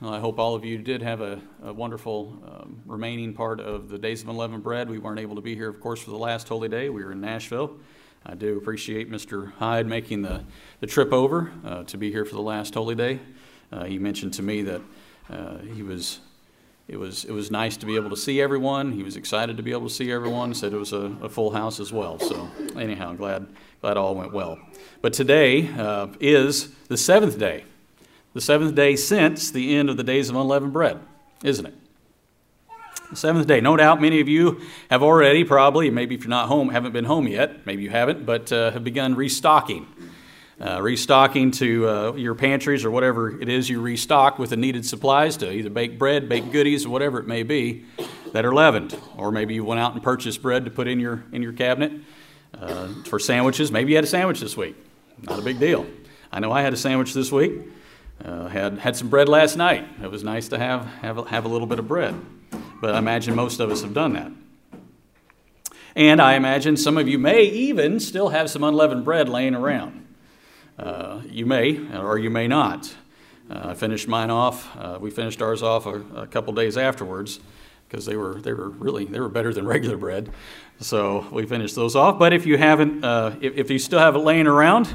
Well, I hope all of you did have a wonderful remaining part of the Days of Unleavened Bread. We weren't able to be here, of course, for the last Holy Day. We were in Nashville. I do appreciate Mr. Hyde making the trip over to be here for the last Holy Day. He mentioned to me that it was nice to be able to see everyone. He was excited to be able to see everyone. Said it was a full house as well. So anyhow, I'm glad all went well. But today is the seventh day. The seventh day since the end of the Days of Unleavened Bread, isn't it? The seventh day. No doubt many of you have already probably, maybe if you're not home, haven't been home yet, maybe you haven't, but have begun restocking. Restocking to your pantries or whatever it is you restock with the needed supplies to either bake bread, bake goodies, or whatever it may be that are leavened. Or maybe you went out and purchased bread to put in your cabinet for sandwiches. Maybe you had a sandwich this week. Not a big deal. I know I had a sandwich this week. Had some bread last night. It was nice to have a little bit of bread. But I imagine most of us have done that. And I imagine some of you may even still have some unleavened bread laying around. You may, or you may not. I finished mine off. We finished ours off a couple days afterwards because they were better than regular bread. So we finished those off. But if you haven't, if you still have it laying around,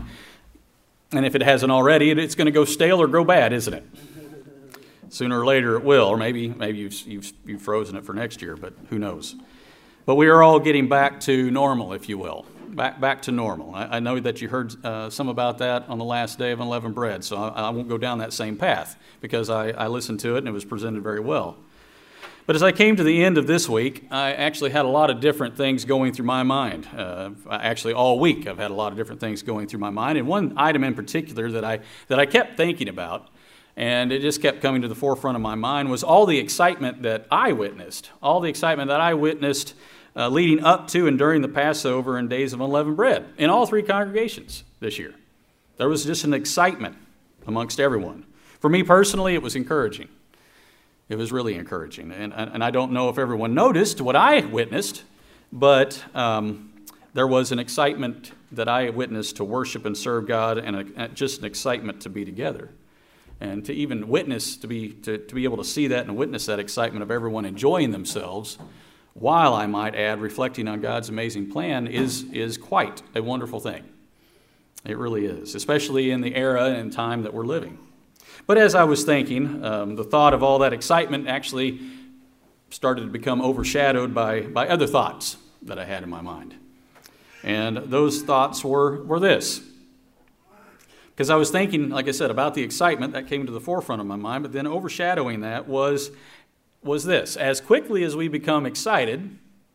and if it hasn't already, it's going to go stale or go bad, isn't it? Sooner or later it will, or maybe you've frozen it for next year, but who knows? But we are all getting back to normal, if you will, back to normal. I know that you heard some about that on the last day of Unleavened Bread, so I won't go down that same path because I listened to it and it was presented very well. But as I came to the end of this week, I actually had a lot of different things going through my mind. Actually, all week I've had a lot of different things going through my mind, and one item in particular that I kept thinking about, and it just kept coming to the forefront of my mind, was all the excitement that I witnessed. All the excitement that I witnessed leading up to and during the Passover and Days of Unleavened Bread in all three congregations this year. There was just an excitement amongst everyone. For me personally, it was encouraging. It was really encouraging. And I don't know if everyone noticed what I witnessed, but there was an excitement that I witnessed to worship and serve God, and just an excitement to be together. And to even witness, to be able to see that and witness that excitement of everyone enjoying themselves, while I might add, reflecting on God's amazing plan, is quite a wonderful thing. It really is, especially in the era and time that we're living. But as I was thinking, the thought of all that excitement actually started to become overshadowed by other thoughts that I had in my mind. And those thoughts were this. Because I was thinking, like I said, about the excitement that came to the forefront of my mind, but then overshadowing that was this. As quickly as we become excited,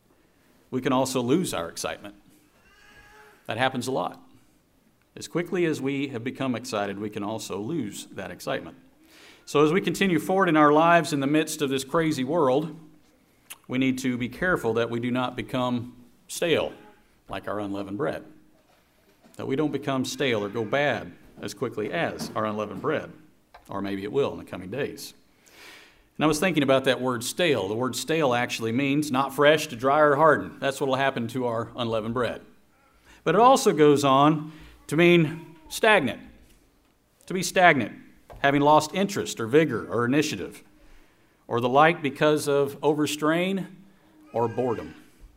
we can also lose our excitement. That happens a lot. As quickly as we have become excited, we can also lose that excitement. So as we continue forward in our lives in the midst of this crazy world, we need to be careful that we do not become stale like our unleavened bread. That we don't become stale or go bad as quickly as our unleavened bread. Or maybe it will in the coming days. And I was thinking about that word stale. The word stale actually means not fresh to dry or harden. That's what will happen to our unleavened bread. But it also goes on to mean stagnant, to be stagnant, having lost interest or vigor or initiative, or the like because of overstrain or boredom.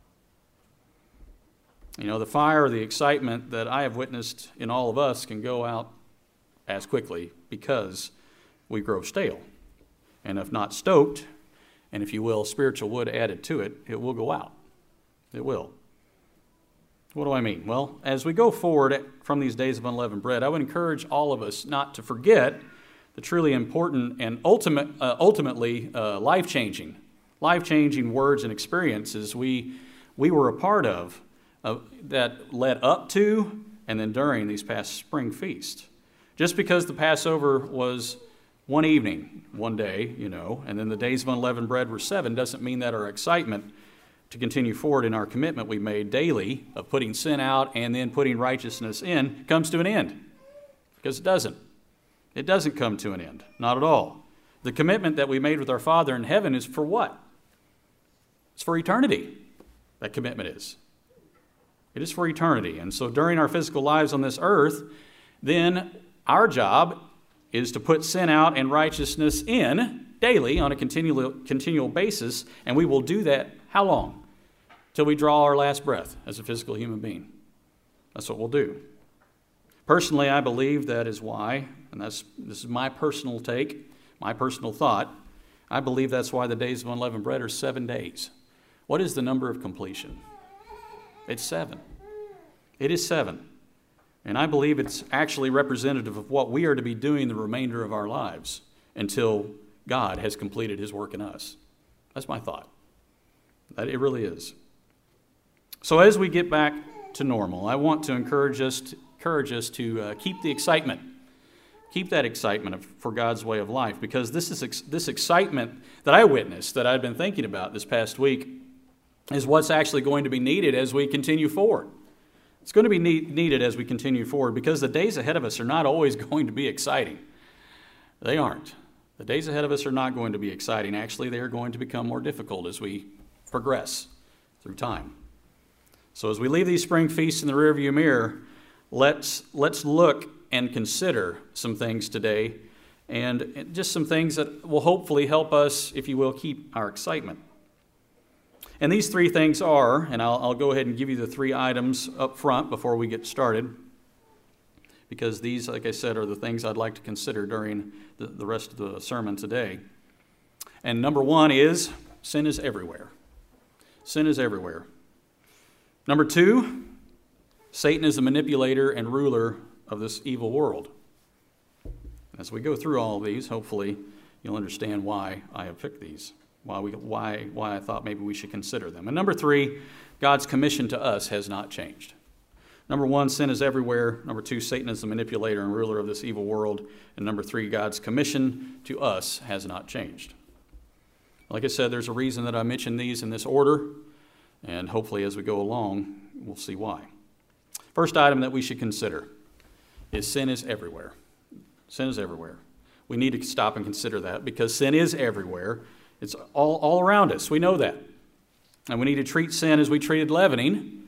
You know, the fire or the excitement that I have witnessed in all of us can go out as quickly because we grow stale. And if not stoked, and if you will, spiritual wood added to it, it will go out. It will. What do I mean? Well, as we go forward from these days of unleavened bread, I would encourage all of us not to forget the truly important and ultimately life-changing words and experiences we were a part of that led up to and then during these past spring feasts. Just because the Passover was one evening, one day, and then the days of unleavened bread were 7, doesn't mean that our excitement to continue forward in our commitment we made daily of putting sin out and then putting righteousness in comes to an end. Because it doesn't. It doesn't come to an end. Not at all. The commitment that we made with our Father in heaven is for what? It's for eternity. That commitment is. It is for eternity. And so during our physical lives on this earth, then our job is to put sin out and righteousness in daily on a continual basis, and we will do that how long? Till we draw our last breath as a physical human being. That's what we'll do. Personally, I believe that is why, and this is my personal take, my personal thought, I believe that's why the days of unleavened bread are 7 days. What is the number of completion? It's 7. It is 7. And I believe it's actually representative of what we are to be doing the remainder of our lives until God has completed his work in us. That's my thought. It really is. So as we get back to normal, I want to encourage us to keep the excitement. Keep that excitement for God's way of life, because this excitement that I witnessed, that I've been thinking about this past week, is what's actually going to be needed as we continue forward. It's going to be needed as we continue forward, because the days ahead of us are not always going to be exciting. They aren't. The days ahead of us are not going to be exciting. Actually, they are going to become more difficult as we progress through time. So as we leave these spring feasts in the rearview mirror, let's look and consider some things today, and just some things that will hopefully help us, if you will, keep our excitement. And these 3 things are, and I'll go ahead and give you the 3 items up front before we get started, because these, like I said, are the things I'd like to consider during the rest of the sermon today. And number 1 is, sin is everywhere. Sin is everywhere. Number 2, Satan is the manipulator and ruler of this evil world. As we go through all of these, hopefully you'll understand why I have picked these, why I thought maybe we should consider them. And number 3, God's commission to us has not changed. Number 1, sin is everywhere. Number 2, Satan is the manipulator and ruler of this evil world. And number 3, God's commission to us has not changed. Like I said, there's a reason that I mentioned these in this order, and hopefully as we go along, we'll see why. First item that we should consider is sin is everywhere. Sin is everywhere. We need to stop and consider that, because sin is everywhere. It's all around us. We know that. And we need to treat sin as we treated leavening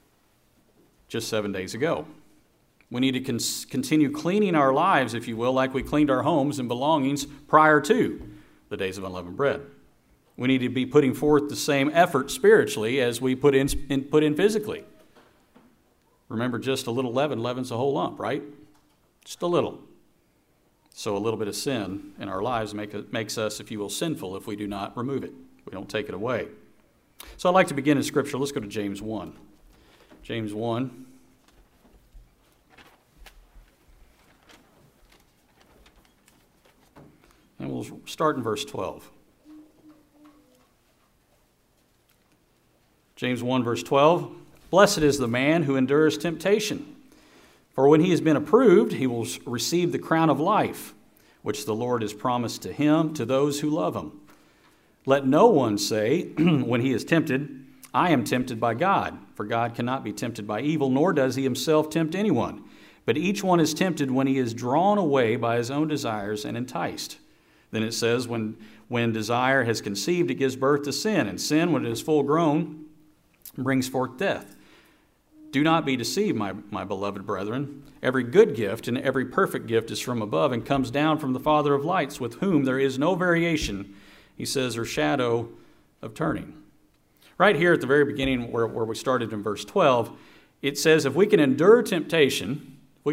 just 7 days ago. We need to continue cleaning our lives, if you will, like we cleaned our homes and belongings prior to the days of unleavened bread. We need to be putting forth the same effort spiritually as we put in physically. Remember, just a little leaven leavens a whole lump, right? Just a little. So a little bit of sin in our lives makes us, if you will, sinful if we do not remove it. We don't take it away. So I'd like to begin in Scripture. Let's go to James 1. James 1. And we'll start in verse 12. James 1, verse 12. Blessed is the man who endures temptation, for when he has been approved, he will receive the crown of life, which the Lord has promised to him, to those who love him. Let no one say, when he is tempted, I am tempted by God, for God cannot be tempted by evil, nor does he himself tempt anyone. But each one is tempted when he is drawn away by his own desires and enticed. Then it says, when desire has conceived, it gives birth to sin, and sin, when it is full grown, brings forth death. Do not be deceived, my beloved brethren. Every good gift and every perfect gift is from above and comes down from the Father of lights, with whom there is no variation, he says, or shadow of turning. Right here at the very beginning where we started in verse 12, it says if we can endure temptation, we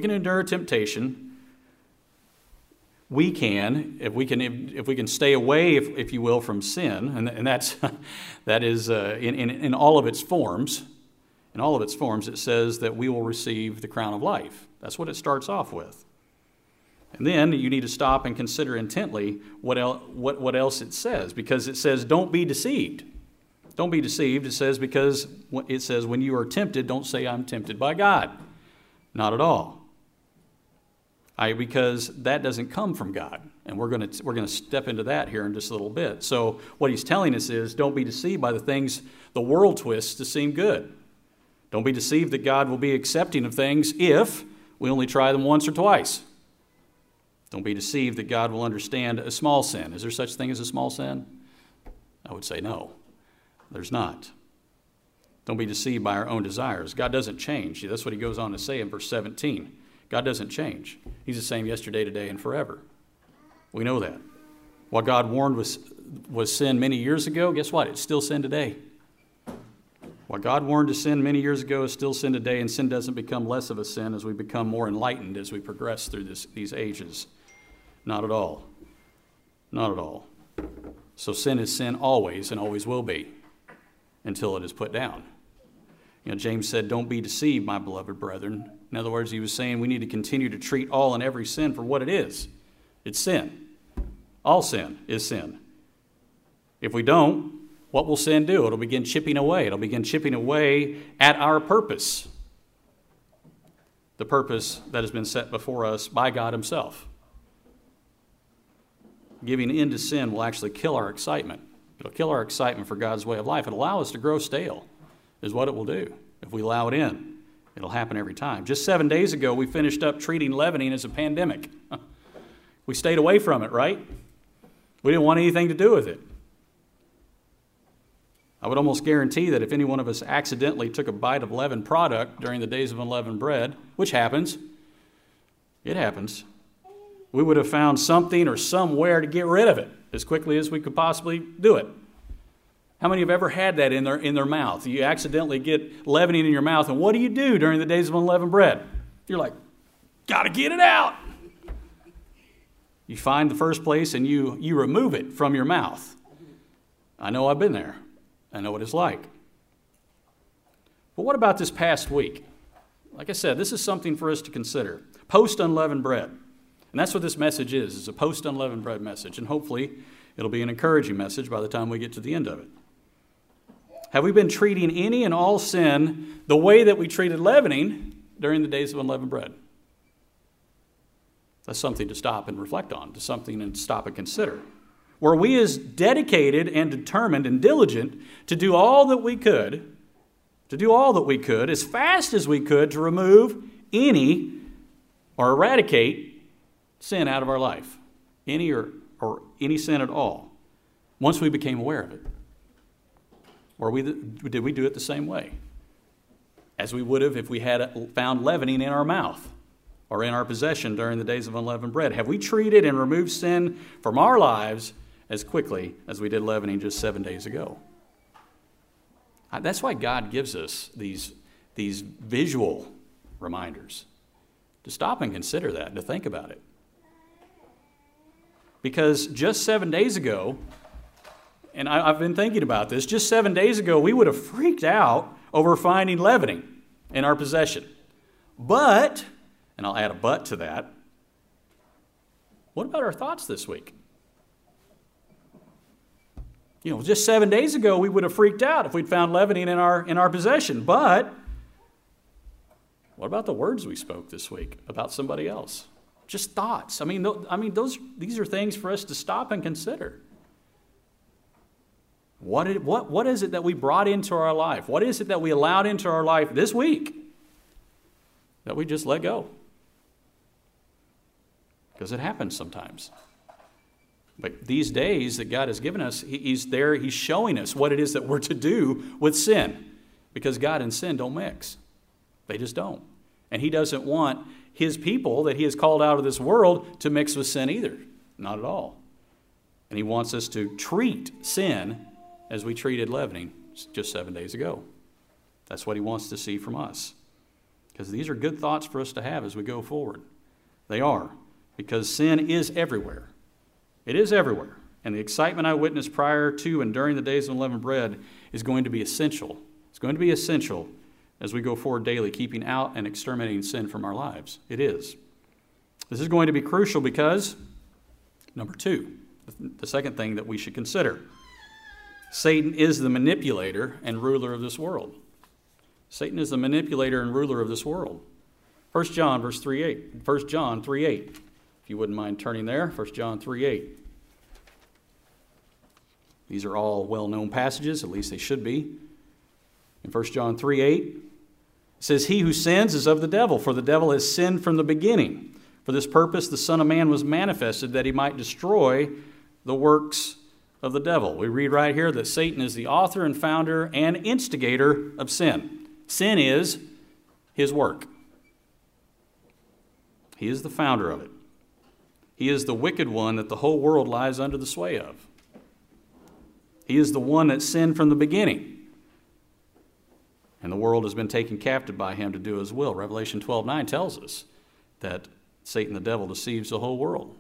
can, if we can stay away, if you will, from sin, and that is in all of its forms. In all of its forms, it says that we will receive the crown of life. That's what it starts off with. And then you need to stop and consider intently what else it says, because it says, don't be deceived. Don't be deceived, it says, because it says, when you are tempted, don't say, I'm tempted by God. Not at all. Because that doesn't come from God. And we're going to step into that here in just a little bit. So what he's telling us is, don't be deceived by the things the world twists to seem good. Don't be deceived that God will be accepting of things if we only try them once or twice. Don't be deceived that God will understand a small sin. Is there such thing as a small sin? I would say no. There's not. Don't be deceived by our own desires. God doesn't change. That's what he goes on to say in verse 17. God doesn't change. He's the same yesterday, today, and forever. We know that. What God warned was sin many years ago, guess what? It's still sin today. What God warned to sin many years ago is still sin today, and sin doesn't become less of a sin as we become more enlightened as we progress through these ages. Not at all. Not at all. So sin is sin always and always will be until it is put down. James said, don't be deceived, my beloved brethren. In other words, he was saying we need to continue to treat all and every sin for what it is. It's sin. All sin is sin. If we don't, what will sin do? It'll begin chipping away. It'll begin chipping away at our purpose. The purpose that has been set before us by God himself. Giving in to sin will actually kill our excitement. It'll kill our excitement for God's way of life. It'll allow us to grow stale, is what it will do. If we allow it in, it'll happen every time. Just 7 days ago, we finished up treating leavening as a pandemic. We stayed away from it, right? We didn't want anything to do with it. I would almost guarantee that if any one of us accidentally took a bite of leavened product during the days of unleavened bread, which happens, it happens, we would have found something or somewhere to get rid of it as quickly as we could possibly do it. How many have ever had that in their mouth? You accidentally get leavening in your mouth, and what do you do during the days of unleavened bread? You're like, got to get it out. You find the first place and you remove it from your mouth. I know I've been there. I know what it's like. But what about this past week? Like I said, this is something for us to consider. Post-unleavened bread. And that's what this message is. It's a post-unleavened bread message. And hopefully it'll be an encouraging message by the time we get to the end of it. Have we been treating any and all sin the way that we treated leavening during the days of unleavened bread? That's something to stop and reflect on, to something to stop and consider. Were we as dedicated and determined and diligent to do all that we could, as fast as we could, to remove any or eradicate sin out of our life, any or any sin at all, once we became aware of it? Or did we do it the same way as we would have if we had found leavening in our mouth or in our possession during the days of unleavened bread? Have we treated and removed sin from our lives as quickly as we did leavening just 7 days ago? That's why God gives us these visual reminders, to stop and consider that, to think about it. Because just 7 days ago, and I've been thinking about this, just 7 days ago, we would have freaked out over finding leavening in our possession. But, and I'll add a but to that, what about our thoughts this week? Just 7 days ago, we would have freaked out if we'd found leavening in our possession. But what about the words we spoke this week about somebody else? Just thoughts. These are things for us to stop and consider. What is it that we brought into our life? What is it that we allowed into our life this week that we just let go? Because it happens sometimes. But these days that God has given us, He's there, He's showing us what it is that we're to do with sin. Because God and sin don't mix. They just don't. And He doesn't want His people that He has called out of this world to mix with sin either. Not at all. And He wants us to treat sin as we treated leavening just 7 days ago. That's what He wants to see from us. Because these are good thoughts for us to have as we go forward. They are. Because sin is everywhere. It is everywhere. And the excitement I witnessed prior to and during the days of unleavened bread is going to be essential. It's going to be essential as we go forward daily, keeping out and exterminating sin from our lives. It is. This is going to be crucial because, number two, the second thing that we should consider, Satan is the manipulator and ruler of this world. Satan is the manipulator and ruler of this world. 1 John 3:8. If you wouldn't mind turning there, 1 John 3:8. These are all well-known passages, at least they should be. In 1 John 3:8, it says, "He who sins is of the devil, for the devil has sinned from the beginning. For this purpose the Son of Man was manifested, that he might destroy the works of the devil." We read right here that Satan is the author and founder and instigator of sin. Sin is his work. He is the founder of it. He is the wicked one that the whole world lies under the sway of. He is the one that sinned from the beginning. And the world has been taken captive by him to do his will. Revelation 12:9 tells us that Satan the devil deceives the whole world.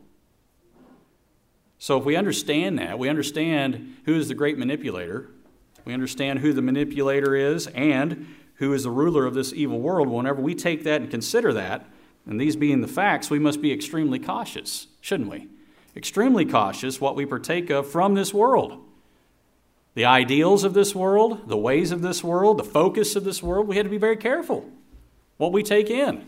So if we understand that, we understand who is the great manipulator, we understand who the manipulator is, and who is the ruler of this evil world. Whenever we take that and consider that, and these being the facts, we must be extremely cautious, shouldn't we? Extremely cautious what we partake of from this world. The ideals of this world, the ways of this world, the focus of this world, we have to be very careful what we take in.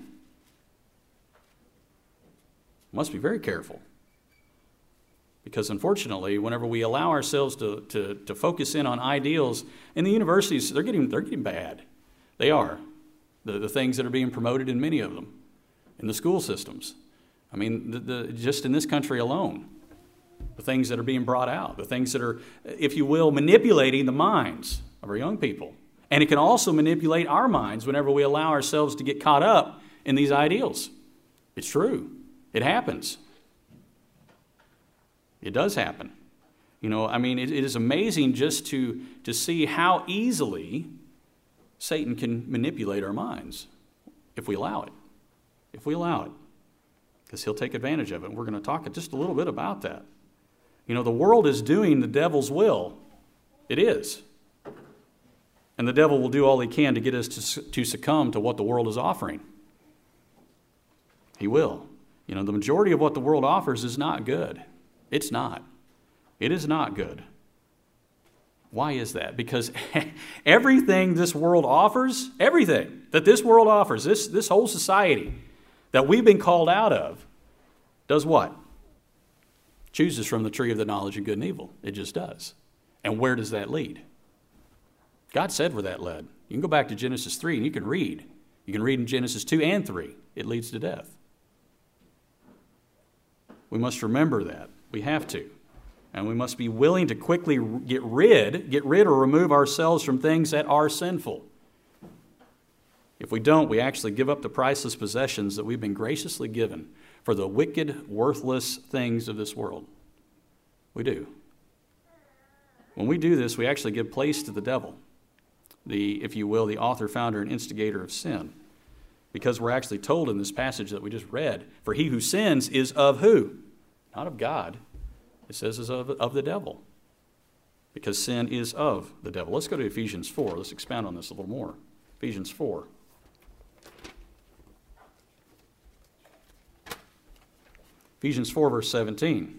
Must be very careful. Because unfortunately, whenever we allow ourselves to focus in on ideals, in the universities, they're getting bad. They are. The things that are being promoted in many of them. In the school systems. I mean, just in this country alone. The things that are being brought out. The things that are, if you will, manipulating the minds of our young people. And it can also manipulate our minds whenever we allow ourselves to get caught up in these ideals. It's true. It happens. It does happen. You know, I mean, it is amazing just to see how easily Satan can manipulate our minds if we allow it. If we allow it. Because he'll take advantage of it. And we're going to talk just a little bit about that. You know, the world is doing the devil's will. It is. And the devil will do all he can to get us to succumb to what the world is offering. He will. You know, the majority of what the world offers is not good. It's not. It is not good. Why is that? Because everything this world offers, everything that this world offers, this whole society that we've been called out of, does what? Chooses from the tree of the knowledge of good and evil. It just does. And where does that lead? God said where that led. You can go back to Genesis 3 and you can read. You can read in Genesis 2 and 3. It leads to death. We must remember that. We have to. And we must be willing to quickly get rid or remove ourselves from things that are sinful. If we don't, we actually give up the priceless possessions that we've been graciously given for the wicked, worthless things of this world. We do. When we do this, we actually give place to the devil, if you will, the author, founder, and instigator of sin. Because we're actually told in this passage that we just read, for he who sins is of who? Not of God. It says is of the devil. Because sin is of the devil. Let's go to Ephesians 4. Let's expound on this a little more. Ephesians 4. Ephesians 4, verse 17.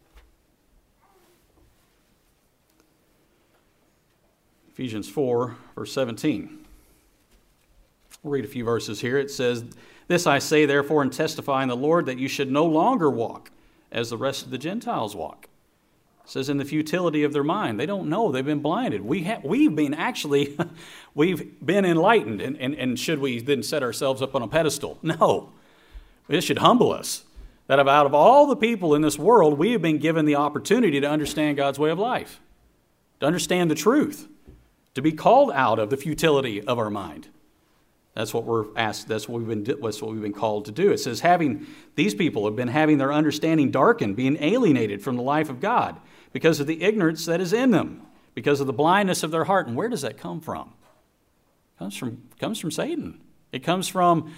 Ephesians 4, verse 17. We'll read a few verses here. It says, "This I say, therefore, and testify in the Lord, that you should no longer walk as the rest of the Gentiles walk." It says, in the futility of their mind. They don't know. They've been blinded. We've been enlightened. And should we then set ourselves up on a pedestal? No. This should humble us. That out of all the people in this world, we have been given the opportunity to understand God's way of life, to understand the truth, to be called out of the futility of our mind. That's what we're asked. That's what we've been called to do. It says, these people have been having their understanding darkened, being alienated from the life of God because of the ignorance that is in them, because of the blindness of their heart. And where does that come from? It comes from Satan. It comes from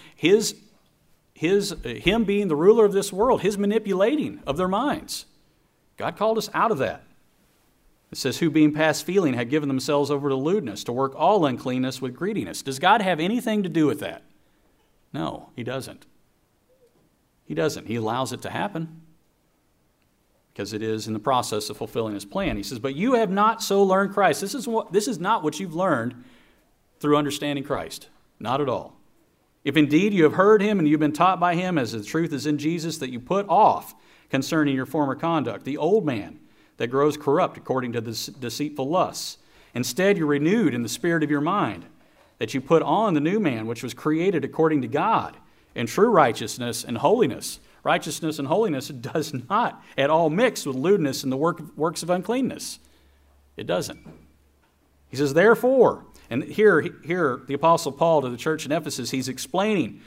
him being the ruler of this world, his manipulating of their minds. God called us out of that. It says, who being past feeling had given themselves over to lewdness, to work all uncleanness with greediness. Does God have anything to do with that? No, he doesn't. He doesn't. He allows it to happen because it is in the process of fulfilling his plan. He says, but you have not so learned Christ. This is not what you've learned through understanding Christ. Not at all. If indeed you have heard him and you've been taught by him, as the truth is in Jesus, that you put off concerning your former conduct, the old man that grows corrupt according to the deceitful lusts. Instead, you're renewed in the spirit of your mind, that you put on the new man, which was created according to God, in true righteousness and holiness. Righteousness and holiness does not at all mix with lewdness and the works of uncleanness. It doesn't. He says, therefore, and here the Apostle Paul to the church in Ephesus, he's explaining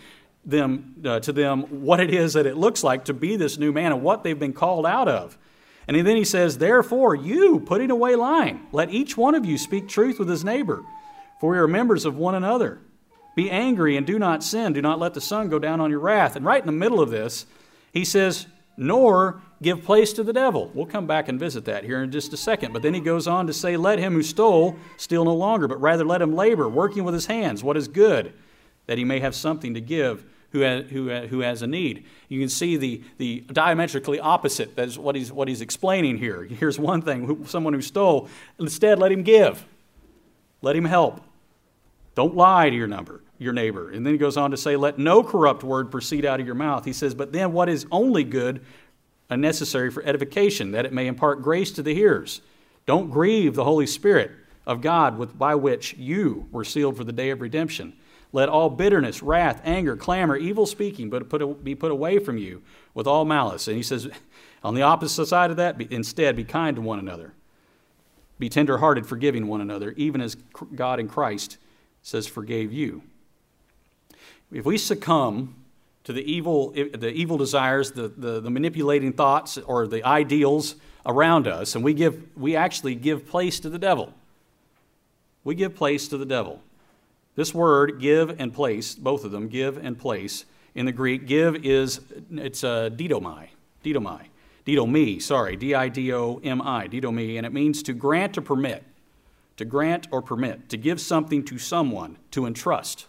to them what it is that it looks like to be this new man and what they've been called out of. And then he says, therefore, you, putting away lying, let each one of you speak truth with his neighbor, for we are members of one another. Be angry and do not sin. Do not let the sun go down on your wrath. And right in the middle of this, he says, nor give place to the devil. We'll come back and visit that here in just a second. But then he goes on to say, let him who stole steal no longer, but rather let him labor, working with his hands what is good, that he may have something to give who has a need. You can see the diametrically opposite. That is what he's explaining here. Here's one thing, someone who stole. Instead, let him give. Let him help. Don't lie to your neighbor. And then he goes on to say, let no corrupt word proceed out of your mouth. He says, but then what is only good and necessary for edification, that it may impart grace to the hearers. Don't grieve the Holy Spirit of God by which you were sealed for the day of redemption. Let all bitterness, wrath, anger, clamor, evil speaking be put away from you with all malice. And he says, on the opposite side of that, instead be kind to one another. Be tenderhearted, forgiving one another, even as God in Christ says forgave you. If we succumb to the evil desires, the manipulating thoughts, or the ideals around us, and we actually give place to the devil. We give place to the devil. This word, give and place, both of them, give and place, in the Greek, give it's didomi, didomi, D-I-D-O-M-I, didomi, and it means to grant or permit, to give something to someone, to entrust.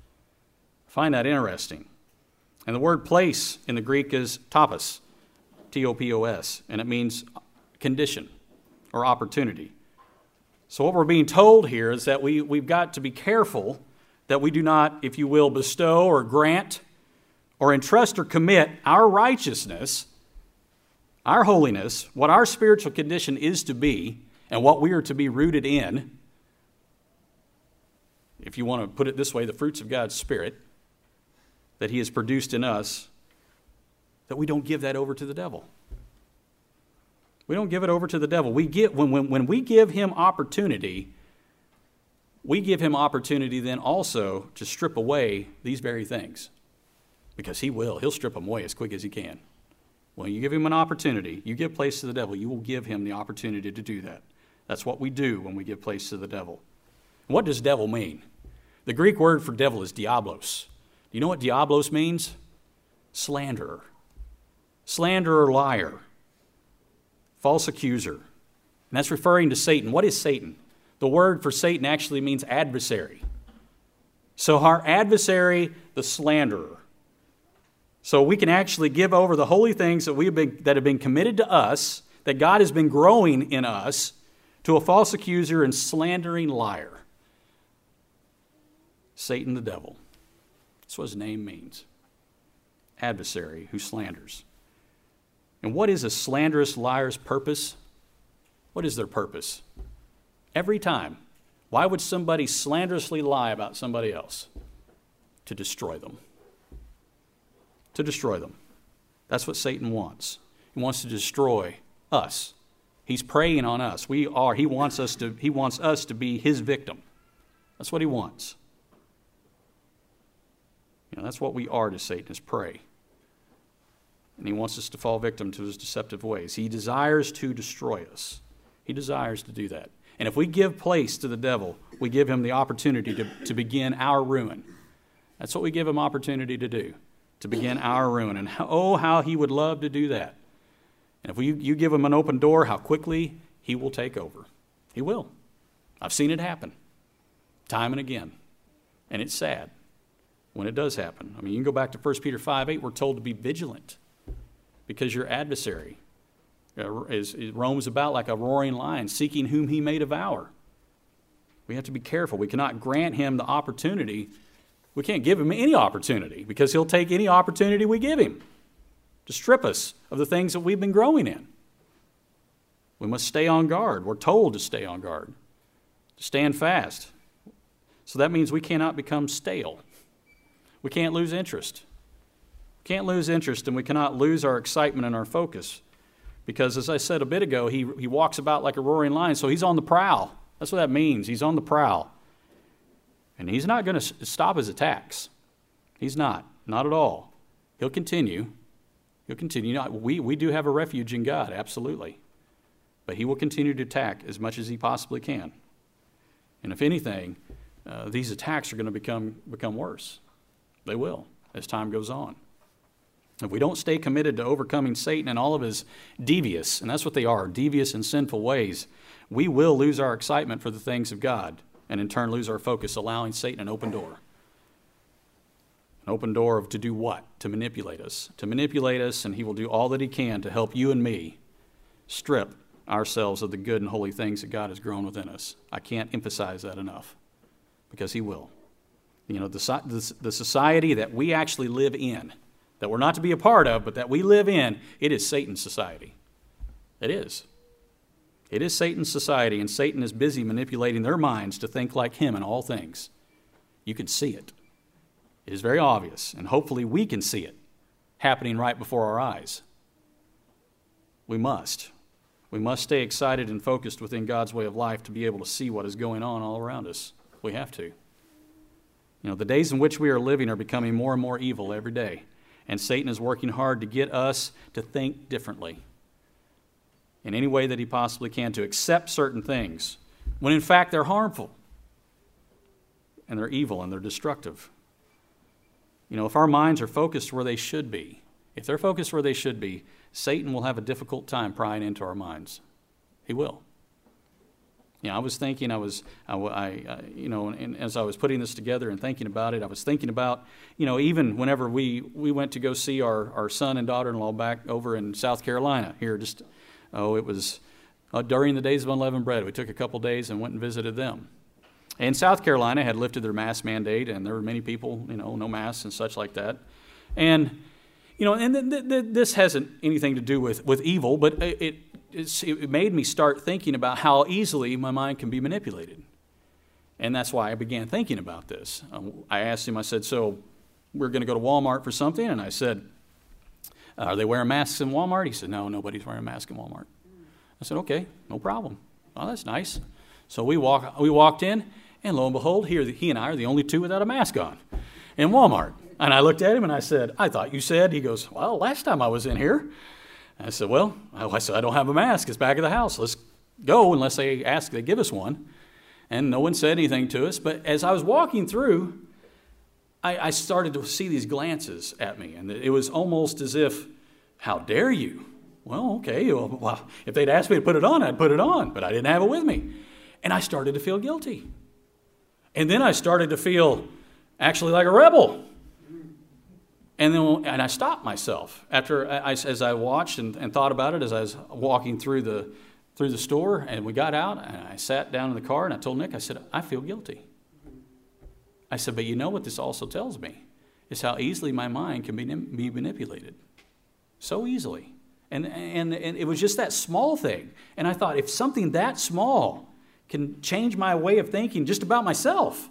I find that interesting. And the word place in the Greek is topos, T-O-P-O-S, and it means condition or opportunity. So what we're being told here is that we've got to be careful that we do not, if you will, bestow or grant or entrust or commit our righteousness, our holiness, what our spiritual condition is to be, and what we are to be rooted in, if you want to put it this way, the fruits of God's Spirit that He has produced in us, that we don't give that over to the devil. We don't give it over to the devil. When we give him opportunity, we give him opportunity then also to strip away these very things. Because he will. He'll strip them away as quick as he can. When you give him an opportunity, you give place to the devil, you will give him the opportunity to do that. That's what we do when we give place to the devil. And what does devil mean? The Greek word for devil is diablos. Do you know what diablos means? Slanderer. Slanderer, liar. False accuser. And that's referring to Satan. What is Satan? The word for Satan actually means adversary. So our adversary, the slanderer. So we can actually give over the holy things that have been committed to us, that God has been growing in us, to a false accuser and slandering liar. Satan the devil. That's what his name means. Adversary who slanders. And what is a slanderous liar's purpose? What is their purpose? Every time. Why would somebody slanderously lie about somebody else? To destroy them. To destroy them. That's what Satan wants. He wants to destroy us. He's preying on us. He wants us to be his victim. That's what he wants. That's what we are to Satan, is prey. And he wants us to fall victim to his deceptive ways. He desires to destroy us. He desires to do that. And if we give place to the devil, we give him the opportunity to begin our ruin. That's what we give him opportunity to do, to begin our ruin. And how he would love to do that. And if you give him an open door, how quickly he will take over. He will. I've seen it happen time and again. And it's sad when it does happen. I mean, you can go back to 1 Peter 5:8. We're told to be vigilant, because your adversary roams about like a roaring lion, seeking whom he may devour. We have to be careful. We cannot grant him the opportunity. We can't give him any opportunity, because he'll take any opportunity we give him to strip us of the things that we've been growing in. We must stay on guard. We're told to stay on guard, to stand fast. So that means we cannot become stale. We can't lose interest. Can't lose interest, and we cannot lose our excitement and our focus, because, as I said a bit ago, he walks about like a roaring lion, so he's on the prowl. That's what that means. He's on the prowl. And he's not going to stop his attacks. He's not. Not at all. He'll continue. He'll continue. Now, we do have a refuge in God, absolutely. But he will continue to attack as much as he possibly can. And if anything, these attacks are going to become worse. They will, as time goes on. If we don't stay committed to overcoming Satan and all of his devious, and that's what they are, devious and sinful ways, we will lose our excitement for the things of God and in turn lose our focus, allowing Satan an open door. An open door to do what? To manipulate us. To manipulate us, and he will do all that he can to help you and me strip ourselves of the good and holy things that God has grown within us. I can't emphasize that enough, because he will. You know, the society that we actually live in, that we're not to be a part of, but that we live in, it is Satan's society. It is. It is Satan's society, and Satan is busy manipulating their minds to think like him in all things. You can see it. It is very obvious, and hopefully we can see it happening right before our eyes. We must. We must stay excited and focused within God's way of life to be able to see what is going on all around us. We have to. You know, the days in which we are living are becoming more and more evil every day. And Satan is working hard to get us to think differently in any way that he possibly can, to accept certain things, when in fact they're harmful, and they're evil, and they're destructive. You know, if our minds are focused where they should be, if they're focused where they should be, Satan will have a difficult time prying into our minds. He will. You know, I was thinking, you know, and as I was putting this together and thinking about it, I was thinking about, you know, even whenever we went to go see our son and daughter-in-law back over in South Carolina here, it was during the Days of Unleavened Bread. We took a couple days and went and visited them. And South Carolina had lifted their mask mandate, and there were many people, you know, no masks and such like that. And, you know, and this hasn't anything to do with evil, but it made me start thinking about how easily my mind can be manipulated. And that's why I began thinking about this. I asked him, I said, so we're going to go to Walmart for something, and I said, are they wearing masks in Walmart? He said, no, nobody's wearing a mask in Walmart. I said, okay, no problem. Oh, that's nice. So we walked in, and lo and behold, he and I are the only two without a mask on in Walmart. And I looked at him and I said, I thought you said. He goes, well, last time I was in here. I said, well, I don't have a mask. It's back at the house. Let's go unless they give us one. And no one said anything to us. But as I was walking through, I started to see these glances at me. And it was almost as if, how dare you? Well, okay. Well, if they'd asked me to put it on, I'd put it on. But I didn't have it with me. And I started to feel guilty. And then I started to feel actually like a rebel. And I stopped myself as I watched and thought about it as I was walking through the store, and we got out, and I sat down in the car, and I told Nick, I said, I feel guilty. I said, but you know what this also tells me? Is how easily my mind can be manipulated. So easily. And it was just that small thing. And I thought, if something that small can change my way of thinking just about myself,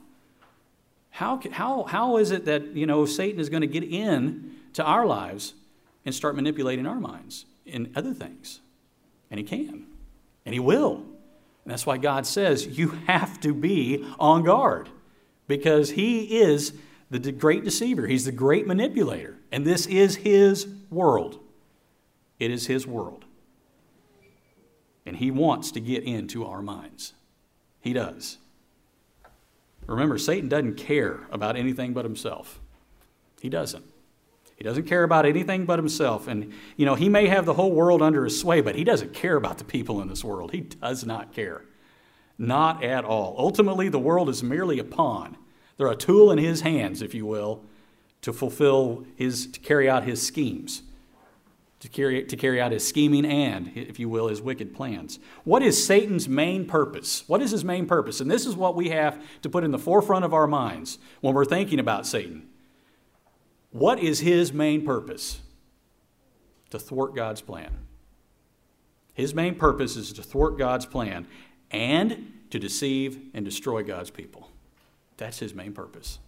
how is it that, you know, Satan is going to get in to our lives and start manipulating our minds in other things? And he can. And he will. And that's why God says you have to be on guard, because he is the great deceiver. He's the great manipulator. And this is his world. It is his world. And he wants to get into our minds. He does. Remember, Satan doesn't care about anything but himself. He doesn't. He doesn't care about anything but himself. And, you know, he may have the whole world under his sway, but he doesn't care about the people in this world. He does not care. Not at all. Ultimately, the world is merely a pawn. They're a tool in his hands, if you will, to carry out his schemes. To carry out his scheming and, if you will, his wicked plans. What is Satan's main purpose? What is his main purpose? And this is what we have to put in the forefront of our minds when we're thinking about Satan. What is his main purpose? To thwart God's plan. His main purpose is to thwart God's plan and to deceive and destroy God's people. That's his main purpose.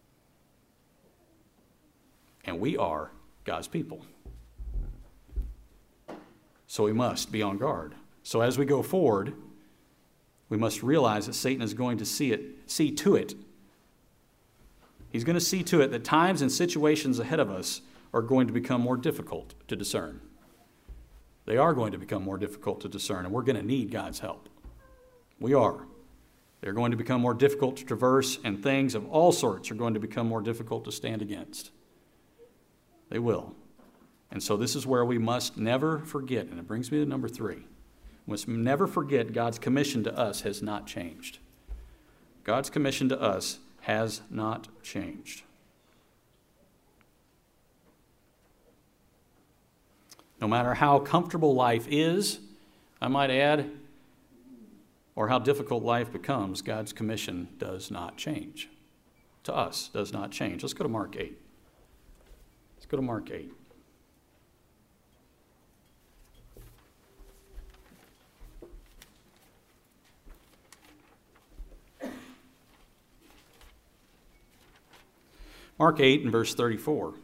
And we are God's people. So we must be on guard. So as we go forward, we must realize that Satan is going to see to it He's going to see to it that times and situations ahead of us are going to become more difficult to discern. They are going to become more difficult to discern, and we're going to need God's help. We are. They're going to become more difficult to traverse, and things of all sorts are going to become more difficult to stand against. They will. And so this is where we must never forget, and it brings me to number 3. We must never forget God's commission to us has not changed. God's commission to us has not changed. No matter how comfortable life is, I might add, or how difficult life becomes, God's commission does not change. To us, does not change. Let's go to Mark 8. Let's go to Mark 8. Mark 8 and verse 34.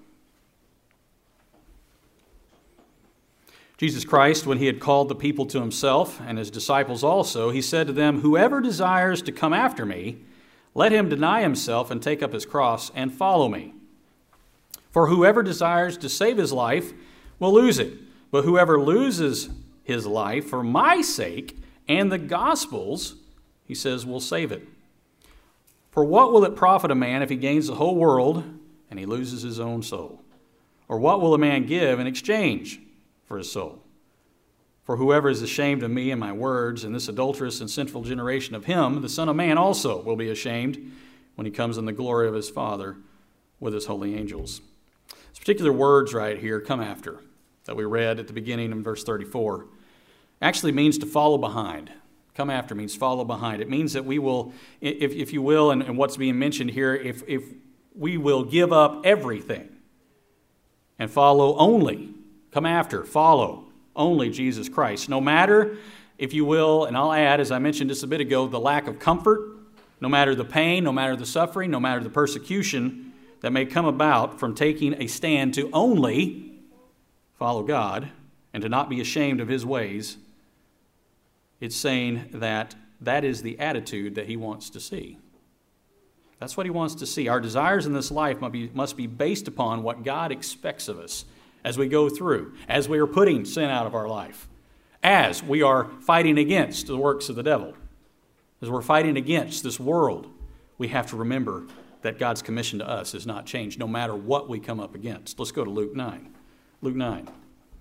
Jesus Christ, when he had called the people to himself, and his disciples also, he said to them, "Whoever desires to come after me, let him deny himself and take up his cross and follow me. For whoever desires to save his life will lose it, but whoever loses his life for my sake and the gospel's," he says, "will save it. For what will it profit a man if he gains the whole world and he loses his own soul? Or what will a man give in exchange for his soul? For whoever is ashamed of me and my words in this adulterous and sinful generation, of him the Son of Man also will be ashamed when he comes in the glory of his Father with his holy angels." These particular words right here, "come after," that we read at the beginning in verse 34, actually means to follow behind. Come after means follow behind. It means that we will, if you will, and what's being mentioned here, if we will give up everything and follow only, come after, follow only Jesus Christ. No matter, if you will, and I'll add, as I mentioned just a bit ago, the lack of comfort, no matter the pain, no matter the suffering, no matter the persecution that may come about from taking a stand to only follow God and to not be ashamed of his ways, it's saying that that is the attitude that he wants to see. That's what he wants to see. Our desires in this life must be based upon what God expects of us as we go through, as we are putting sin out of our life, as we are fighting against the works of the devil, as we're fighting against this world. We have to remember that God's commission to us has not changed, no matter what we come up against. Let's go to Luke 9. Luke 9.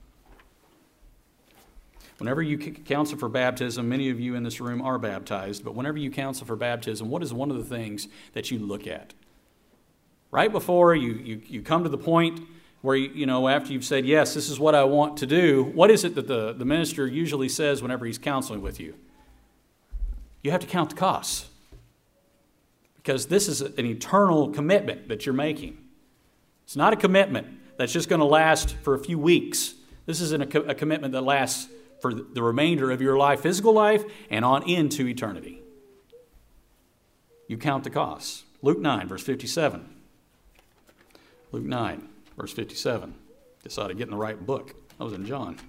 Whenever you counsel for baptism, many of you in this room are baptized, but whenever you counsel for baptism, what is one of the things that you look at? Right before you come to the point where, after you've said, yes, this is what I want to do, what is it that the minister usually says whenever he's counseling with you? You have to count the costs, because this is an eternal commitment that you're making. It's not a commitment that's just going to last for a few weeks. This is a commitment that lasts for the remainder of your life, physical life, and on into eternity. You count the costs. Luke 9, verse 57. Luke 9, verse 57. Guess I ought to get in the right book. I was in John.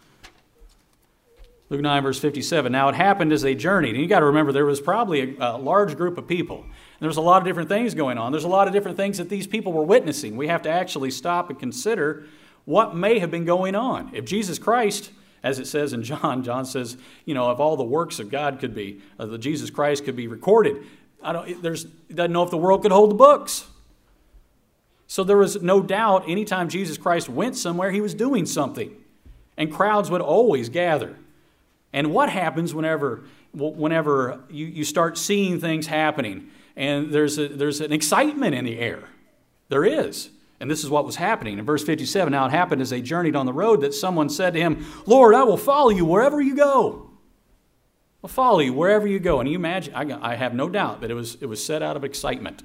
Luke 9, verse 57. Now it happened as they journeyed. And you got to remember, there was probably a large group of people. And there's a lot of different things going on. There's a lot of different things that these people were witnessing. We have to actually stop and consider what may have been going on. If Jesus Christ, as it says in John says, if all the works of God could be, Jesus Christ could be recorded, it doesn't know if the world could hold the books. So there was no doubt anytime Jesus Christ went somewhere, he was doing something. And crowds would always gather. And what happens whenever you start seeing things happening and there's an excitement in the air? There is. And this is what was happening. In verse 57, now it happened as they journeyed on the road that someone said to him, "Lord, I will follow you wherever you go." I'll follow you wherever you go. And you imagine, I have no doubt that it was said out of excitement.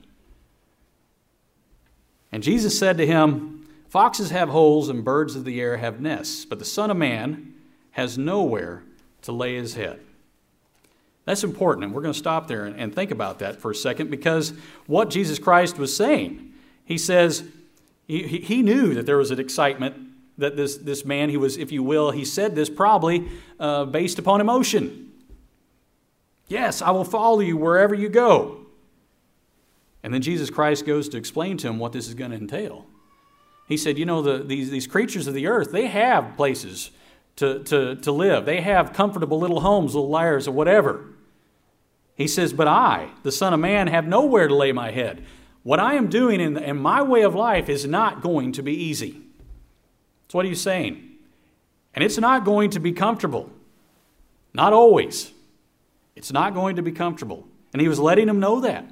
And Jesus said to him, "Foxes have holes and birds of the air have nests, but the Son of Man has nowhere to lay his head." That's important, and we're going to stop there and think about that for a second, because what Jesus Christ was saying, he says, he knew that there was an excitement that this man, he was, if you will, he said this probably based upon emotion. Yes, I will follow you wherever you go. And then Jesus Christ goes to explain to him what this is going to entail. He said, these creatures of the earth, they have places to live. They have comfortable little homes, little lairs, or whatever. He says, but I, the Son of Man, have nowhere to lay my head. What I am doing in my way of life is not going to be easy. That's what he's saying. And it's not going to be comfortable. Not always. It's not going to be comfortable. And he was letting him know that.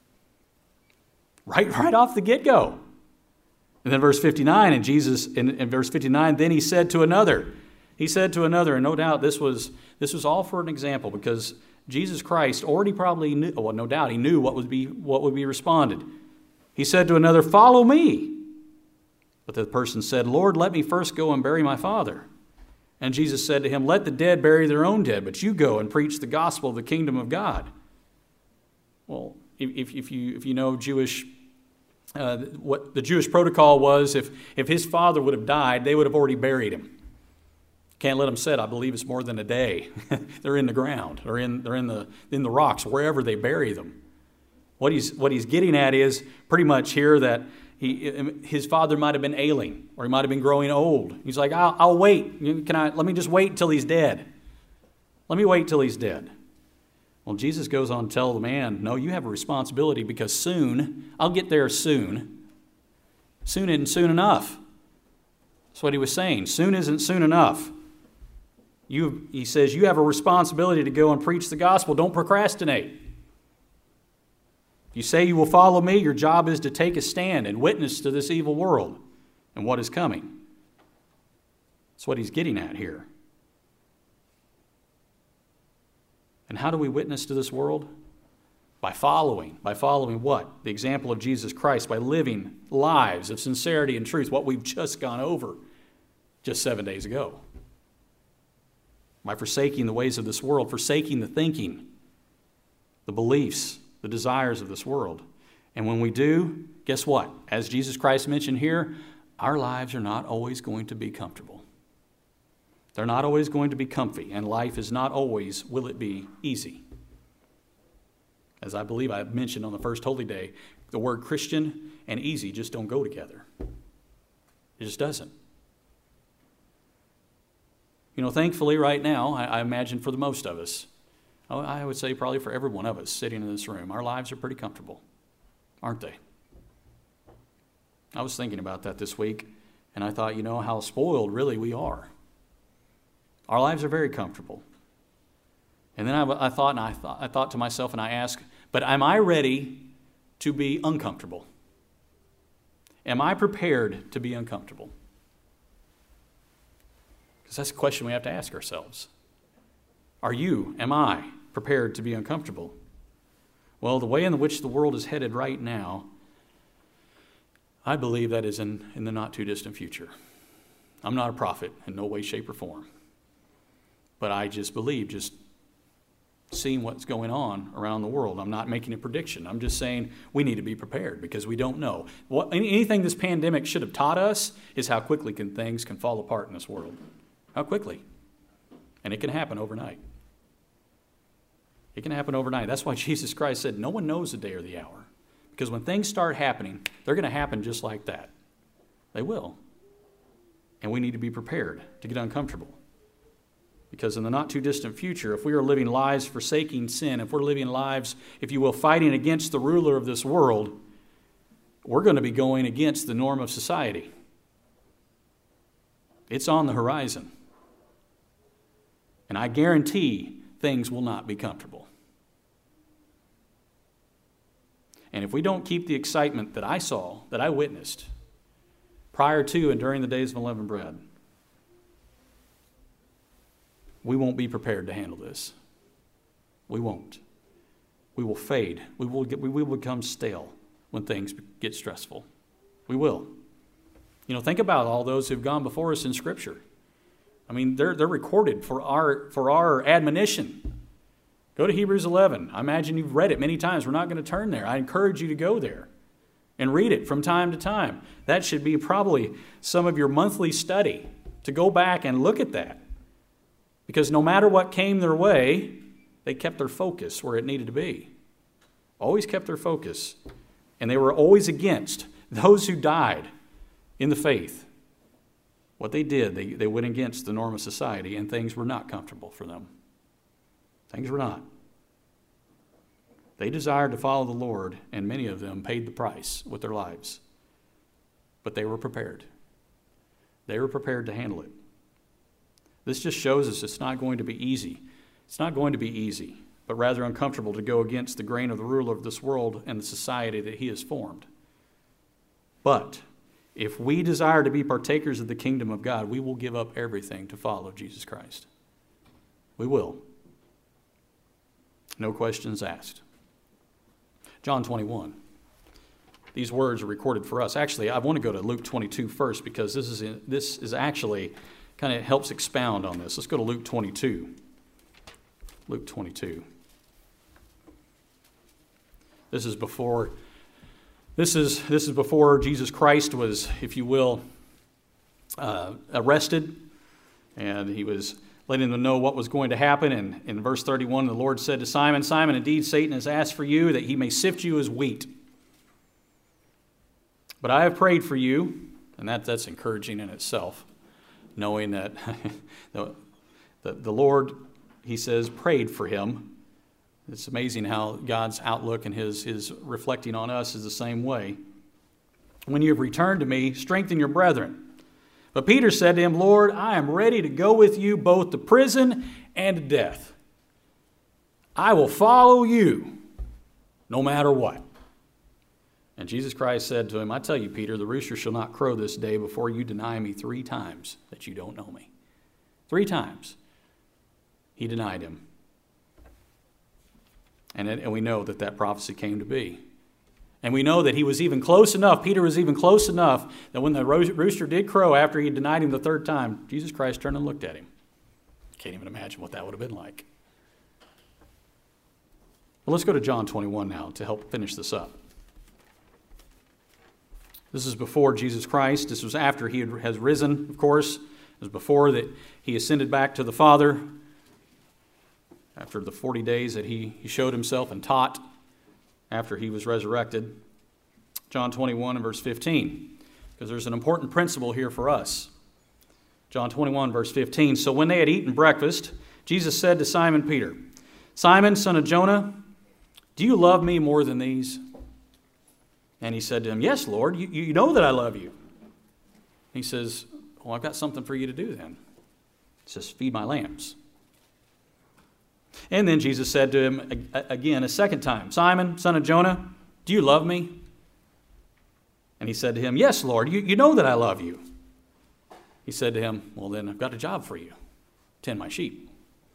Right off the get-go. And then verse 59, and Jesus, in verse 59, then he said to another, and no doubt this was all for an example, because Jesus Christ already probably knew, well, no doubt he knew what would be responded. He said to another, follow me. But the person said, Lord, let me first go and bury my father. And Jesus said to him, let the dead bury their own dead, but you go and preach the gospel of the kingdom of God. Well, if you know Jewish, what the Jewish protocol was, if his father would have died, they would have already buried him. Can't let them sit. I believe it's more than a day. They're in the ground. They're in the rocks, wherever they bury them. What he's getting at is pretty much here that his father might have been ailing, or he might have been growing old. He's like, I'll wait. Let me just wait until he's dead. Let me wait till he's dead. Well, Jesus goes on to tell the man, no, you have a responsibility, because soon, I'll get there soon. Soon isn't soon enough. That's what he was saying. Soon isn't soon enough. He says, you have a responsibility to go and preach the gospel. Don't procrastinate. If you say you will follow me, your job is to take a stand and witness to this evil world and what is coming. That's what he's getting at here. And how do we witness to this world? By following what? The example of Jesus Christ, by living lives of sincerity and truth, what we've just gone over just 7 days ago. By forsaking the ways of this world, forsaking the thinking, the beliefs, the desires of this world. And when we do, guess what? As Jesus Christ mentioned here, our lives are not always going to be comfortable. They're not always going to be comfy, and life is not always, will it be, easy. As I believe I mentioned on the first Holy Day, the word Christian and easy just don't go together. It just doesn't. Thankfully right now, I imagine for the most of us, I would say probably for every one of us sitting in this room, our lives are pretty comfortable, aren't they? I was thinking about that this week, and I thought, how spoiled really we are. Our lives are very comfortable. And then I thought to myself, and I asked, but am I ready to be uncomfortable? Am I prepared to be uncomfortable? Because that's a question we have to ask ourselves. Am I prepared to be uncomfortable? Well, the way in which the world is headed right now, I believe that is in the not too distant future. I'm not a prophet in no way, shape, or form. But I just believe, just seeing what's going on around the world. I'm not making a prediction. I'm just saying we need to be prepared, because we don't know. Anything this pandemic should have taught us is how quickly things can fall apart in this world. How quickly. And it can happen overnight. It can happen overnight. That's why Jesus Christ said no one knows the day or the hour. Because when things start happening, they're going to happen just like that. They will. And we need to be prepared to get uncomfortable. Because in the not too distant future, if we are living lives forsaking sin, if we're living lives, if you will, fighting against the ruler of this world, we're going to be going against the norm of society. It's on the horizon. And I guarantee things will not be comfortable. And if we don't keep the excitement that I saw, that I witnessed, prior to and during the days of unleavened bread, we won't be prepared to handle this. We won't. We will fade. We will become stale when things get stressful. We will. Think about all those who've gone before us in Scripture. I mean, they're recorded for our admonition. Go to Hebrews 11. I imagine you've read it many times. We're not going to turn there. I encourage you to go there and read it from time to time. That should be probably some of your monthly study, to go back and look at that. Because no matter what came their way, they kept their focus where it needed to be. Always kept their focus and they were always against those who died in the faith. What they did, they went against the norm of society, and things were not comfortable for them. Things were not. They desired to follow the Lord, and many of them paid the price with their lives. But they were prepared. They were prepared to handle it. This just shows us it's not going to be easy. It's not going to be easy, but rather uncomfortable to go against the grain of the ruler of this world and the society that he has formed. But if we desire to be partakers of the kingdom of God, we will give up everything to follow Jesus Christ. We will. No questions asked. John 21. These words are recorded for us. Actually, I want to go to Luke 22 first, because this is actually kind of helps expound on this. Let's go to Luke 22. Luke 22. This is before Jesus Christ was, if you will, arrested, and he was letting them know what was going to happen. And in verse 31, the Lord said to Simon, Simon, indeed Satan has asked for you that he may sift you as wheat. But I have prayed for you, and that's encouraging in itself, knowing that the Lord, he says, prayed for him. It's amazing how God's outlook and his reflecting on us is the same way. When you have returned to me, strengthen your brethren. But Peter said to him, Lord, I am ready to go with you both to prison and to death. I will follow you no matter what. And Jesus Christ said to him, I tell you, Peter, the rooster shall not crow this day before you deny me 3 times that you don't know me. 3 times. He denied him. And we know that prophecy came to be. And we know that he was even close enough, Peter was even close enough, that when the rooster did crow after he denied him the 3rd time, Jesus Christ turned and looked at him. Can't even imagine what that would have been like. Well, let's go to John 21 now to help finish this up. This is before Jesus Christ. This was after he has risen, of course. It was before that he ascended back to the Father, after the 40 days that he showed himself and taught after he was resurrected. John 21 and verse 15, because there's an important principle here for us. John 21, verse 15. So when they had eaten breakfast, Jesus said to Simon Peter, Simon, son of Jonah, do you love me more than these? And he said to him, yes, Lord, you know that I love you. He says, well, I've got something for you to do then. He says, feed my lambs. And then Jesus said to him again a second time, Simon, son of Jonah, do you love me? And he said to him, yes, Lord, you know that I love you. He said to him, well, then I've got a job for you. Tend my sheep.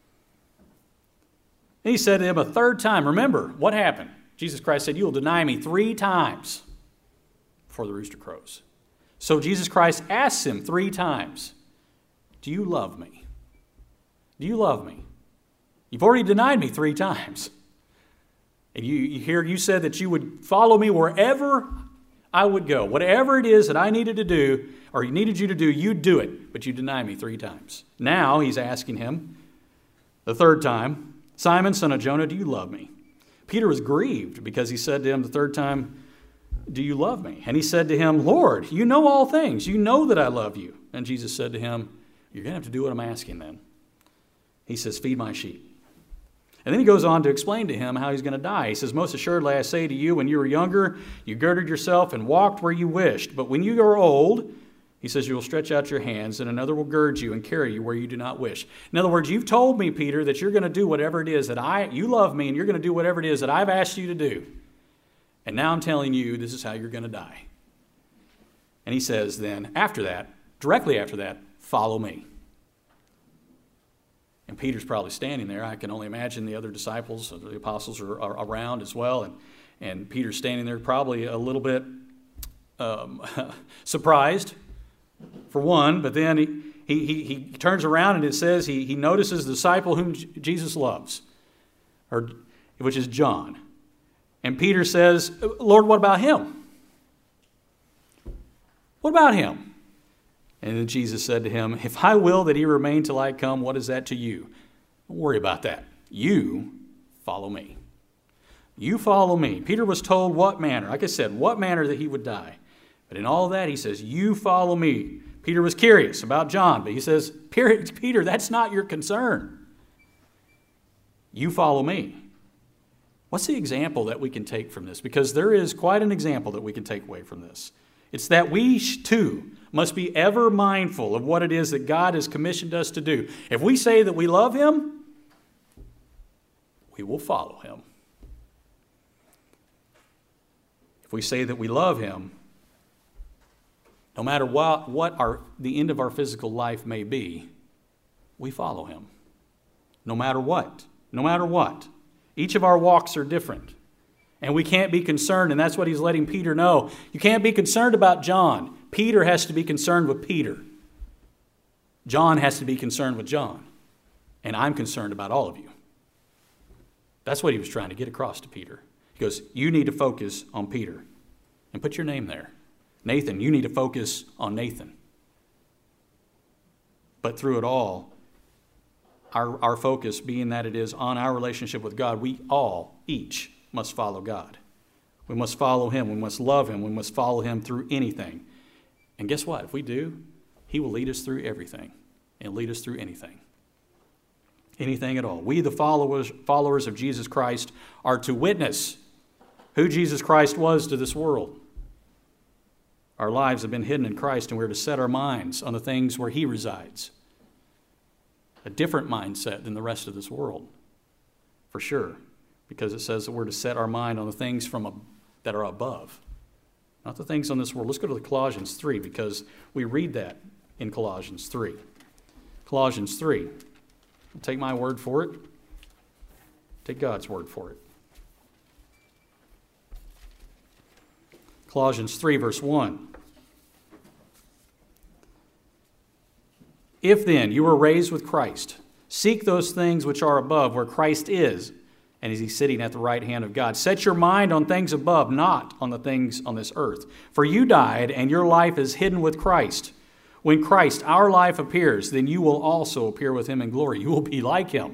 And he said to him a 3rd time, remember what happened? Jesus Christ said, you will deny me 3 times before the rooster crows. So Jesus Christ asks him 3 times, do you love me? Do you love me? You've already denied me 3 times. And you said that you would follow me wherever I would go. Whatever it is that I needed to do, or he needed you to do, you'd do it. But you deny me 3 times. Now he's asking him the 3rd time, Simon, son of Jonah, do you love me? Peter was grieved because he said to him the 3rd time, do you love me? And he said to him, Lord, you know all things. You know that I love you. And Jesus said to him, you're going to have to do what I'm asking then. He says, feed my sheep. And then he goes on to explain to him how he's going to die. He says, most assuredly I say to you, when you were younger, you girded yourself and walked where you wished. But when you are old, he says, you will stretch out your hands, and another will gird you and carry you where you do not wish. In other words, you've told me, Peter, that you're going to do whatever it is that you love me, and you're going to do whatever it is that I've asked you to do. And now I'm telling you, this is how you're going to die. And he says then, after that, directly after that, follow me. And Peter's probably standing there. I can only imagine the other disciples, the apostles are around as well. And Peter's standing there probably a little bit surprised, for one. But then he turns around and it says he notices the disciple whom Jesus loves, which is John. And Peter says, Lord, what about him? What about him? And then Jesus said to him, if I will that he remain till I come, what is that to you? Don't worry about that. You follow me. You follow me. Peter was told what manner. Like I said, what manner that he would die. But in all of that, he says, you follow me. Peter was curious about John, but he says, Peter, that's not your concern. You follow me. What's the example that we can take from this? Because there is quite an example that we can take away from this. It's that we, too, must be ever mindful of what it is that God has commissioned us to do. If we say that we love Him, we will follow Him. If we say that we love Him, no matter what the end of our physical life may be, we follow Him. No matter what. No matter what. Each of our walks are different. And we can't be concerned, and that's what he's letting Peter know. You can't be concerned about John. Peter has to be concerned with Peter. John has to be concerned with John. And I'm concerned about all of you. That's what he was trying to get across to Peter. He goes, you need to focus on Peter. And put your name there. Nathan, you need to focus on Nathan. But through it all, our focus being that it is on our relationship with God, we all, each, must follow God. We must follow Him. We must love Him. We must follow Him through anything. And guess what? If we do, He will lead us through everything and lead us through anything. Anything at all. We, the followers of Jesus Christ, are to witness who Jesus Christ was to this world. Our lives have been hidden in Christ, and we're to set our minds on the things where He resides. A different mindset than the rest of this world, for sure. Because it says that we're to set our mind on the things that are above, not the things on this world. Let's go to Colossians 3, because we read that in Colossians 3. Colossians 3. Don't take my word for it. Take God's word for it. Colossians 3, verse 1. If then you were raised with Christ, seek those things which are above, where Christ is, and He's sitting at the right hand of God. Set your mind on things above, not on the things on this earth. For you died, and your life is hidden with Christ. When Christ, our life, appears, then you will also appear with Him in glory. You will be like Him.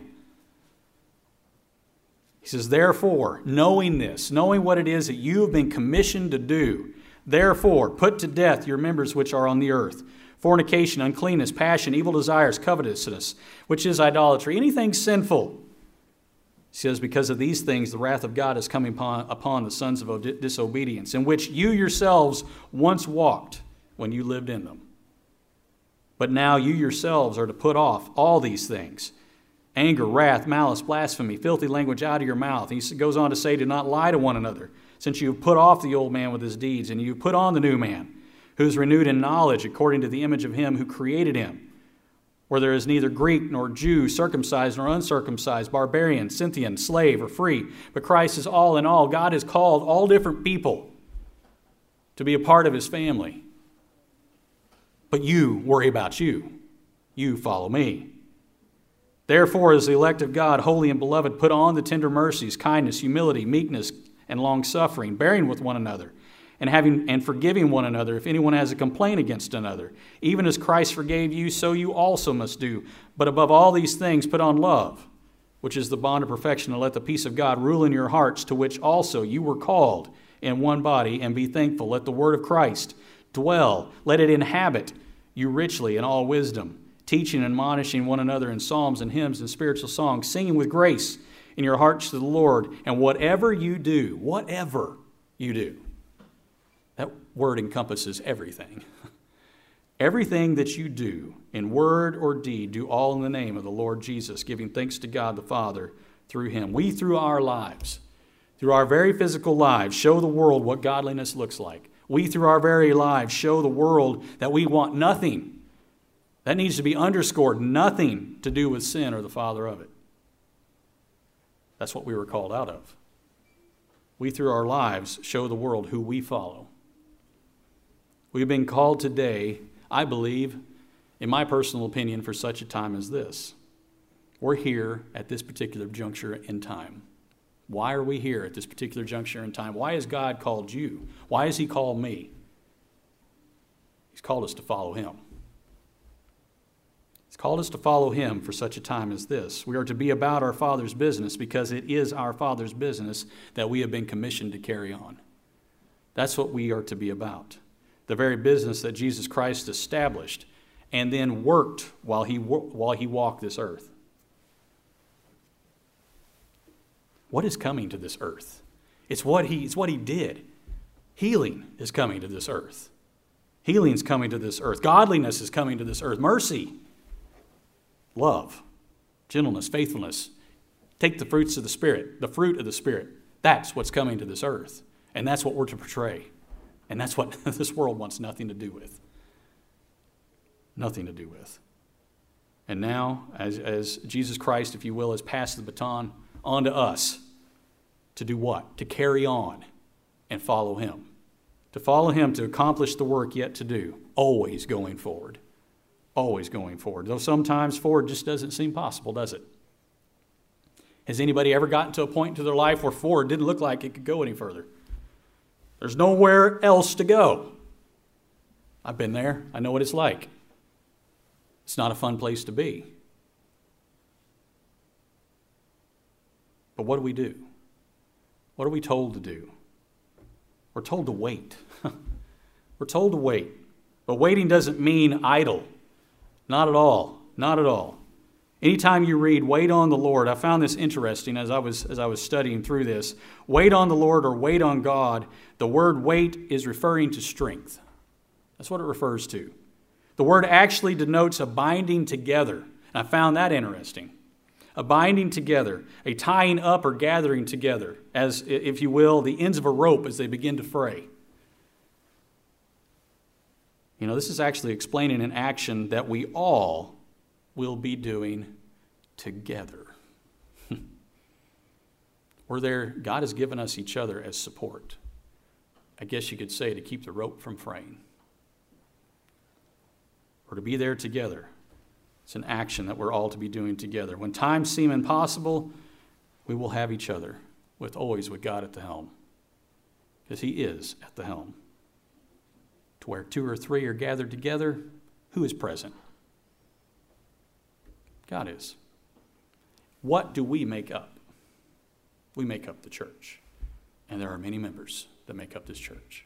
He says, therefore, knowing this, knowing what it is that you have been commissioned to do, therefore, put to death your members which are on the earth. Fornication, uncleanness, passion, evil desires, covetousness, which is idolatry, anything sinful. He says, because of these things, the wrath of God is coming upon the sons of disobedience, in which you yourselves once walked when you lived in them. But now you yourselves are to put off all these things: anger, wrath, malice, blasphemy, filthy language out of your mouth. He goes on to say, do not lie to one another, since you have put off the old man with his deeds, and you have put on the new man, who is renewed in knowledge according to the image of Him who created him, where there is neither Greek nor Jew, circumcised nor uncircumcised, barbarian, Scythian, slave or free, but Christ is all in all. God has called all different people to be a part of His family. But you worry about you. You follow me. Therefore, as the elect of God, holy and beloved, put on the tender mercies, kindness, humility, meekness, and long-suffering, bearing with one another, and forgiving one another if anyone has a complaint against another. Even as Christ forgave you, so you also must do. But above all these things, put on love, which is the bond of perfection, and let the peace of God rule in your hearts, to which also you were called in one body, and be thankful. Let the word of Christ dwell, let it inhabit you richly in all wisdom, teaching and admonishing one another in psalms and hymns and spiritual songs, singing with grace in your hearts to the Lord. And whatever you do, that word encompasses everything. Everything that you do, in word or deed, do all in the name of the Lord Jesus, giving thanks to God the Father through Him. We, through our lives, through our very physical lives, show the world what godliness looks like. We, through our very lives, show the world that we want nothing. That needs to be underscored, nothing to do with sin or the father of it. That's what we were called out of. We, through our lives, show the world who we follow. We've been called today, I believe, in my personal opinion, for such a time as this. We're here at this particular juncture in time. Why are we here at this particular juncture in time? Why has God called you? Why has He called me? He's called us to follow Him. He's called us to follow him for such a time as this. We are to be about our Father's business because it is our Father's business that we have been commissioned to carry on. That's what we are to be about. The very business that Jesus Christ established and then worked while he walked this earth. What is coming to this earth? It's what he did. Healing is coming to this earth. Healing is coming to this earth. Godliness is coming to this earth. Mercy, love, gentleness, faithfulness. Take the fruits of the Spirit, the fruit of the Spirit. That's what's coming to this earth. And that's what we're to portray. And that's what this world wants nothing to do with. Nothing to do with. And now, as Jesus Christ, if you will, has passed the baton on to us, to do what? To carry on and follow him. To follow him, to accomplish the work yet to do. Always going forward. Always going forward. Though sometimes forward just doesn't seem possible, does it? Has anybody ever gotten to a point in their life where forward didn't look like it could go any further? There's nowhere else to go. I've been there. I know what it's like. It's not a fun place to be. But what do? What are we told to do? We're told to wait. We're told to wait. But waiting doesn't mean idle. Not at all. Not at all. Anytime you read, wait on the Lord, I found this interesting as I was studying through this. Wait on the Lord or wait on God, the word wait is referring to strength. That's what it refers to. The word actually denotes a binding together. And I found that interesting. A binding together, a tying up or gathering together, as, if you will, the ends of a rope as they begin to fray. You know, this is actually explaining an action that we all will be doing together. We're there, God has given us each other as support. I guess you could say to keep the rope from fraying. We're to be there together. It's an action that we're all to be doing together. When times seem impossible, we will have each other, always with God at the helm. Because he is at the helm. To where 2 or 3 are gathered together, who is present? God is. What do we make up? We make up the church. And there are many members that make up this church.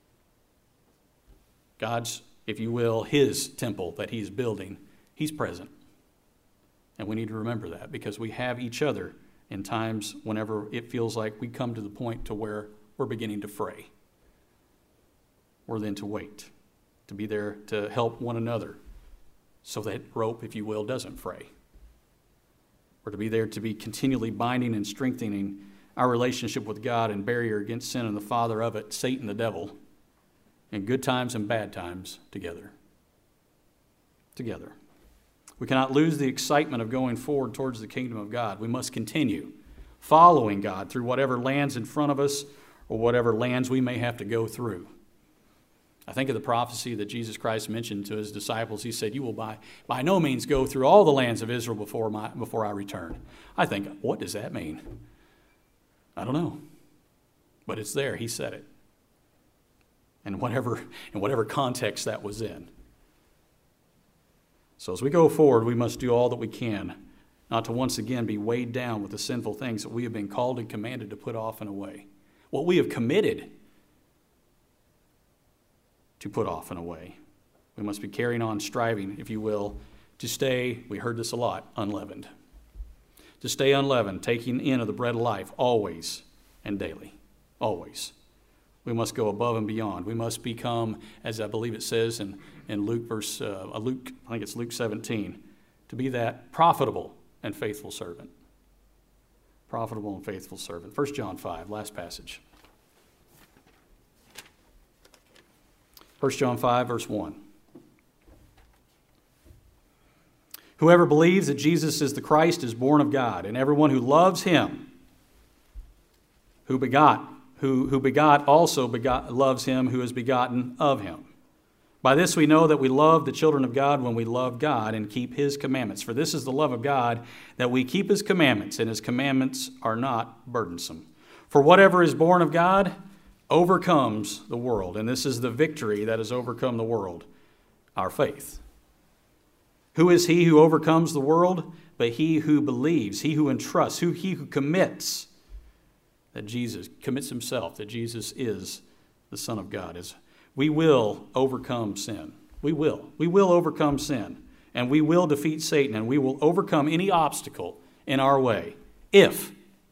God's, if you will, his temple that he's building, he's present. And we need to remember that because we have each other in times whenever it feels like we come to the point to where we're beginning to fray. We're then to wait, to be there to help one another so that rope, if you will, doesn't fray. We're to be there to be continually binding and strengthening our relationship with God and barrier against sin and the father of it, Satan the devil, in good times and bad times together. Together. We cannot lose the excitement of going forward towards the kingdom of God. We must continue following God through whatever lands in front of us or whatever lands we may have to go through. I think of the prophecy that Jesus Christ mentioned to his disciples. He said, you will by no means go through all the lands of Israel before I return. I think, what does that mean? I don't know. But it's there. He said it. And whatever context that was in. So as we go forward, we must do all that we can, not to once again be weighed down with the sinful things that we have been called and commanded to put off and away. What we have committed to put off and away. We must be carrying on, striving, if you will, to stay, we heard this a lot, unleavened. To stay unleavened, taking in of the bread of life, always and daily. Always. We must go above and beyond. We must become, as I believe it says in Luke, I think it's Luke 17, to be that profitable and faithful servant. Profitable and faithful servant. 1 John 5, last passage. 1 John 5, verse 1. Whoever believes that Jesus is the Christ is born of God, and everyone who loves him, who begot also loves him who is begotten of him. By this we know that we love the children of God when we love God and keep his commandments. For this is the love of God, that we keep his commandments, and his commandments are not burdensome. For whatever is born of God overcomes the world. And this is the victory that has overcome the world, our faith. Who is he who overcomes the world? But he who believes, he who entrusts, he who commits that Jesus commits himself, that Jesus is the Son of God. We will overcome sin. We will. We will overcome sin. And we will defeat Satan. And we will overcome any obstacle in our way if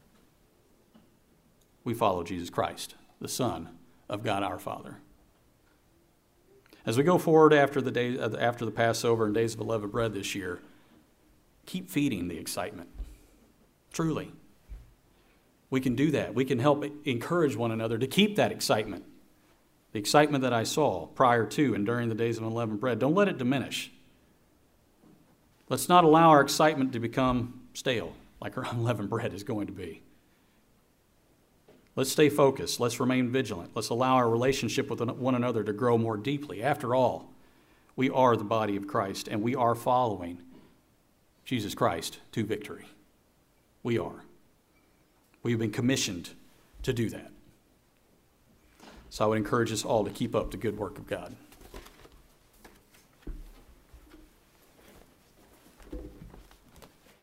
we follow Jesus Christ, the Son of God our Father. As we go forward after the Passover and Days of Unleavened Bread this year, keep feeding the excitement. Truly. We can do that. We can help encourage one another to keep that excitement. The excitement that I saw prior to and during the Days of Unleavened Bread. Don't let it diminish. Let's not allow our excitement to become stale, like our unleavened bread is going to be. Let's stay focused. Let's remain vigilant. Let's allow our relationship with one another to grow more deeply. After all, we are the body of Christ, and we are following Jesus Christ to victory. We are. We have been commissioned to do that. So I would encourage us all to keep up the good work of God.